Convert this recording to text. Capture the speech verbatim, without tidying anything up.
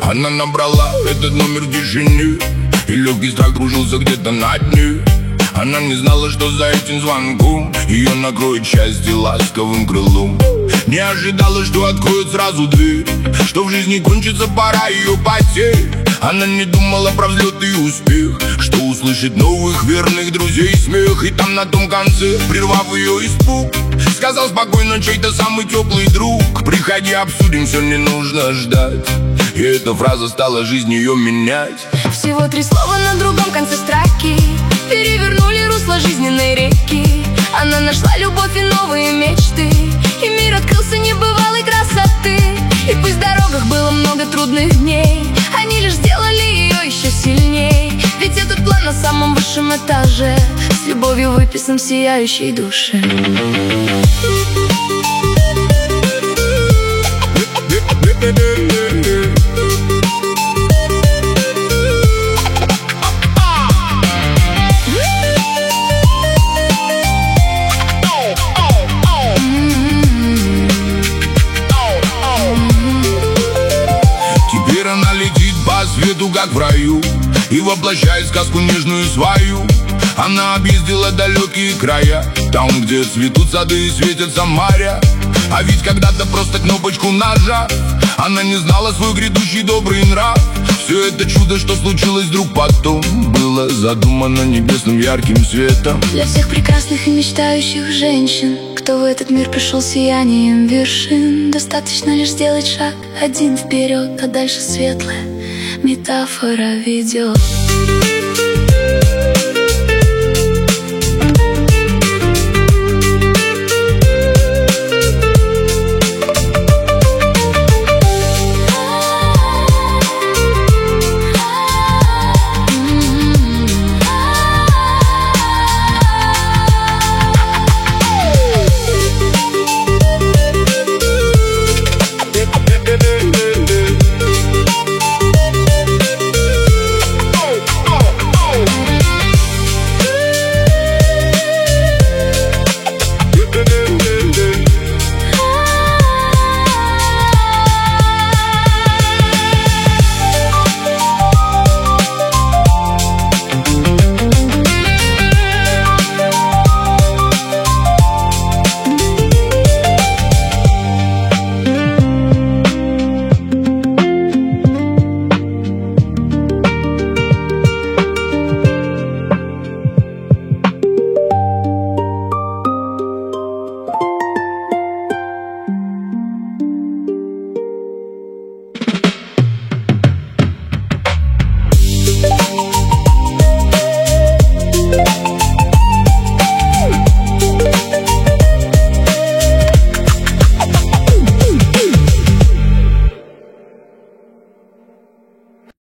Она набрала этот номер в тишине, и легкий страх кружился где-то над ней. Она не знала, что за этим звонком ее накроет счастье ласковым крылом. Не ожидала, что откроет сразу дверь, что в жизни кончится пора ее потерь. Она не думала про взлет и успех, что услышит новых верных друзей смех. И там на том конце, прервав ее испуг, сказал спокойно чей-то самый теплый друг: приходи, обсудим, все не нужно ждать. И эта фраза стала жизнь ее менять. Всего три слова на другом конце строки перевернули русло жизненной реки. Она нашла любовь и новые мечты, и мир открылся небывалой красоты. И пусть в дорогах было много трудных дней, они лишь сделали ее еще сильней. Ведь этот план на самом высшем этаже с любовью выписан в сияющей душе. Она летит по свету, как в раю, и воплощает сказку нежную свою. Она объездила далекие края, там, где цветут сады и светятся моря. А ведь когда-то просто кнопочку нажав, она не знала свой грядущий добрый нрав. Все это чудо, что случилось вдруг потом, было задумано небесным ярким светом. Для всех прекрасных и мечтающих женщин, кто в этот мир пришел сиянием вершин, достаточно лишь сделать шаг один вперед, а дальше светлая метафора ведет.